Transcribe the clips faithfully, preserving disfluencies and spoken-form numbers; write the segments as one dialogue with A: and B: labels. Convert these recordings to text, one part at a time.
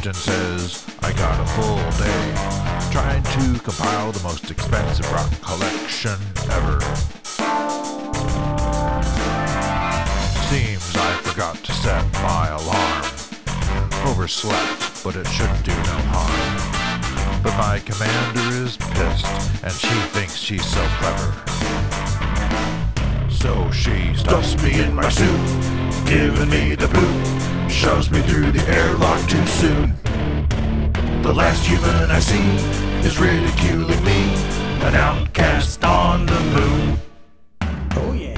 A: captain says I got a full day trying to compile the most expensive rock collection ever. Seems I forgot to set my alarm. Overslept, but it shouldn't do no harm. But my commander is pissed, and she thinks she's so clever. So she stuffs me in my suit, giving me the boot, shoves me through the airlock too soon. The last human I see is ridiculing me, an outcast on the moon.
B: Oh yeah.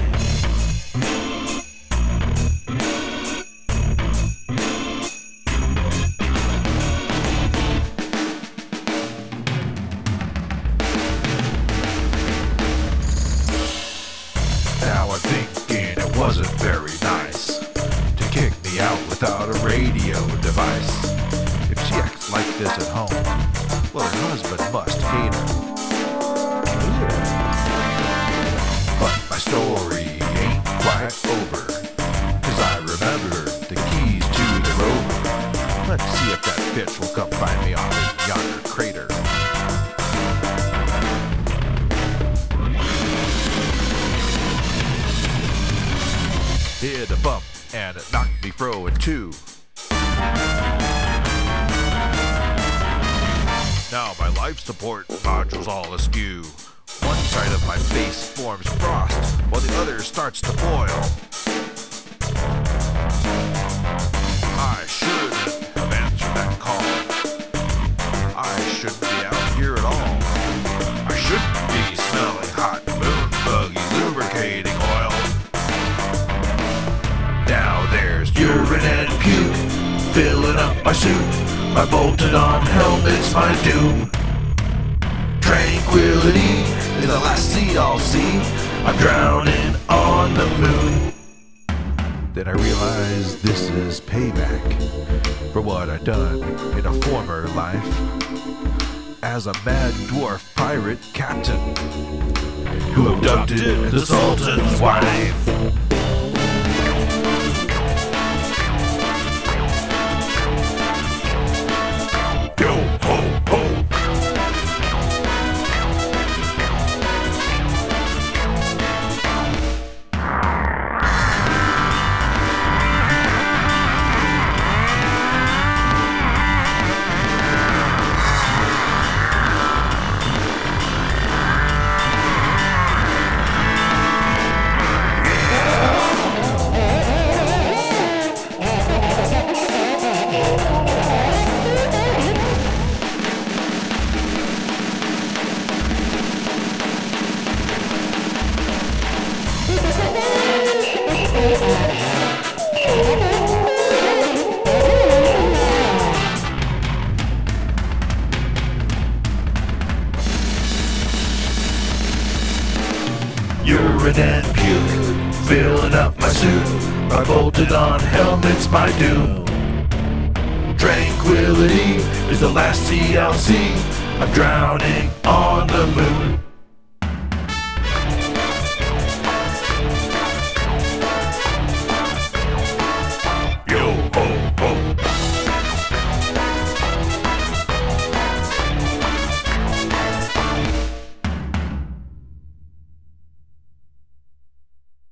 A: Now I'm thinking it wasn't very nice to kick me out without a radio device. If she acts like this at home, well, her husband must hate her. But my story ain't quite over, 'cause I remember the keys to the rover. Let's see if that bitch will come find me on yonder crater. Hit a bump and it knocked me fro in two. Now my life support module's all askew. One side of my face forms frost while the other starts to boil. I shouldn't have answered that call. I shouldn't be out here at all. I shouldn't be smelling hot moon buggy lubricating oil. Now there's urine and puke filling up my suit. My bolted on helmet's my doom. Tranquility is the last sea I'll see. I'm drowning on the moon. Then I realize this is payback for what I've done in a former life as a mad dwarf pirate captain who abducted the Sultan's wife. Urine and puke filling up my suit. My bolted on helmet's my doom. Tranquility is the last sea I'll see. I'm drowning on the moon.